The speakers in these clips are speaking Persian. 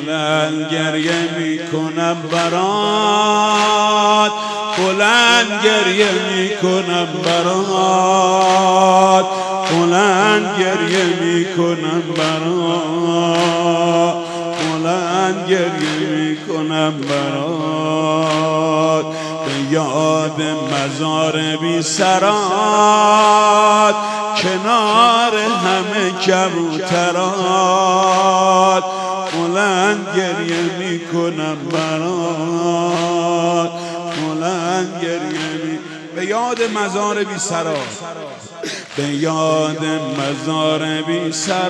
بلند گریه میکنم برات، بلند گریه میکنم برات، بلند گریه میکنم برات، بلند گریه میکنم برات. به یاد مزار بی سرات، کنار همه کبوترات، بلند گریه میکنم برات، بلند گریه به یاد مزار بی سرات، به یاد مزار بی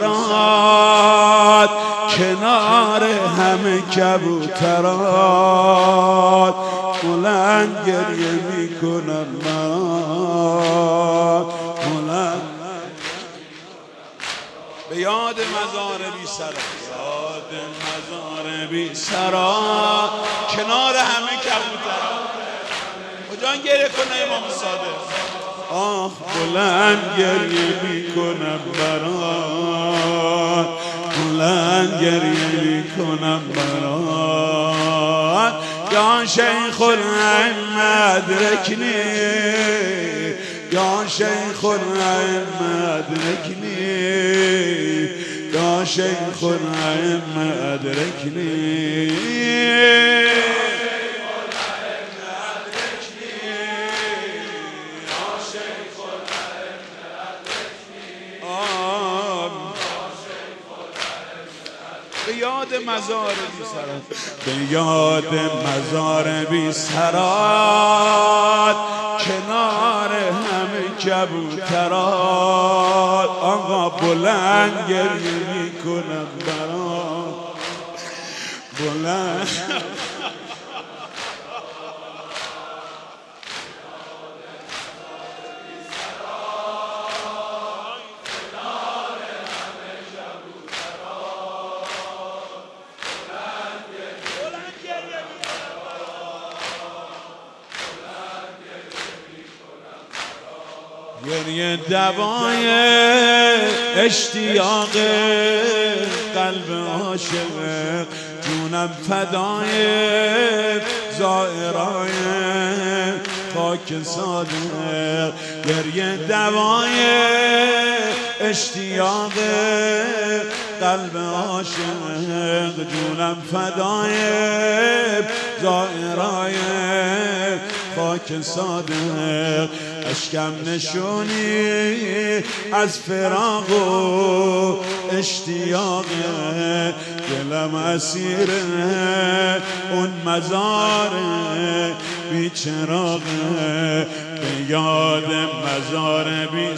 سرات، کنار همه کبوترات، بلند گریه میکنم برات، بلند به یاد مزار بی سرات، یاد مزار بی سرات، کنار همه کبوترات. کجا گریه کنه امام صادق؟ آه بلند گریه میکنم برات، بلند گریه میکنم برات. یا شیخ العلم ادرکنی، یا شیخ العلم ادرکنی، یا شیخ العلم ادرکنی. به یاد مزار بی سرات، به یاد مزار بی سرات، کنار همه کبوترات. آقا بلند گریه میکنم برات، بلند گریه دوای اشتیاق قلب عاشق، جونم فدای زائرای خاک صادق. گریه دوای اشتیاق قلب عاشق، جونم فدای زائرای خاک صادق. اشکم نشونی از فراق و اشتیاق، دلم اسیر اون مزار بی چراغ. به یاد مزار بی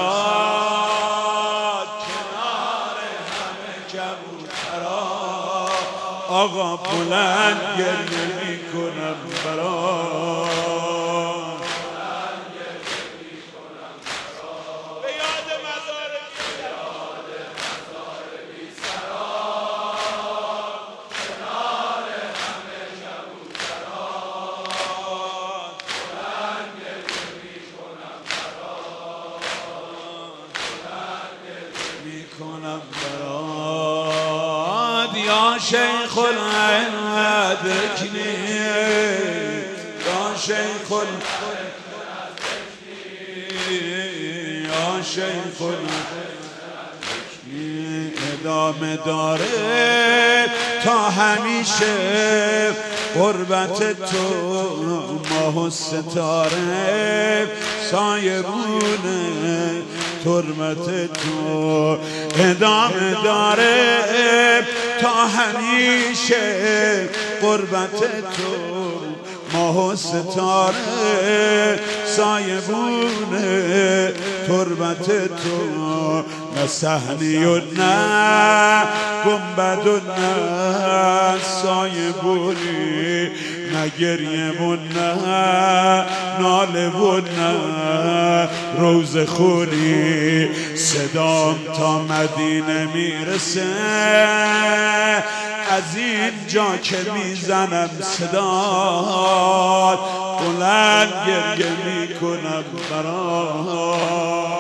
سرات، کنار همه کبوترات. آقا بلند گریه میکنم برات، یا شیخ العلم ادرکنی، یا شیخ العلم ادرکنی، یا شیخ العلم. ادامه داره تا همیشه قربت تو ماه و ستاره، سایبونه تربت تو. ادامه داره تا همیشه قربت تو ماه و ستاره، سایبونه تربت تو. نه صحنی و نه گنبد و نه سایبونی، نه گریه و نه ناله و نه روز خونی. صدام تا مدینه میرسه، از این جا که میزنم صدات، بلند گریه میکنم برات.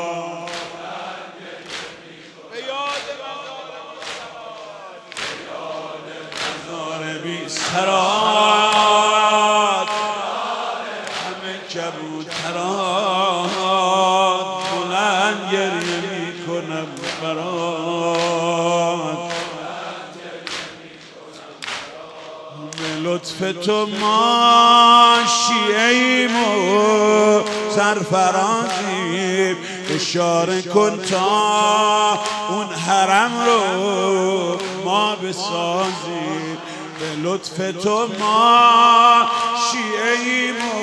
به یاد بی سرات همه کبوترات بلند گریه میکنم برات به لطف تو ما شیعیم و سرفرازیم اشاره کن تا اون حرم رو ما بسازیم به لطف تو ما شیعیم و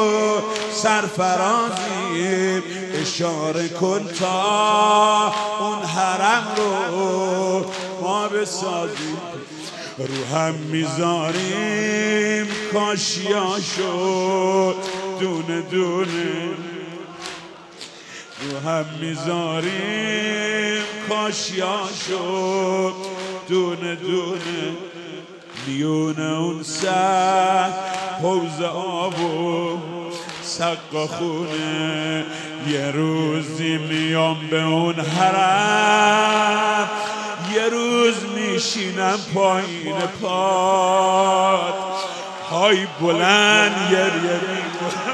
سرفرازیم اشاره کن تا اون حرم رو ما بسازیم رو هم میذاریم کاشیاشو دونه دونه رو هم میذاریم کاشیاشو دونه دونه میونه اون سر حوض آب و سقا خونه یه روزی میام به اون حرم یه روز میشینم پایین پات های بلند گریه میکنم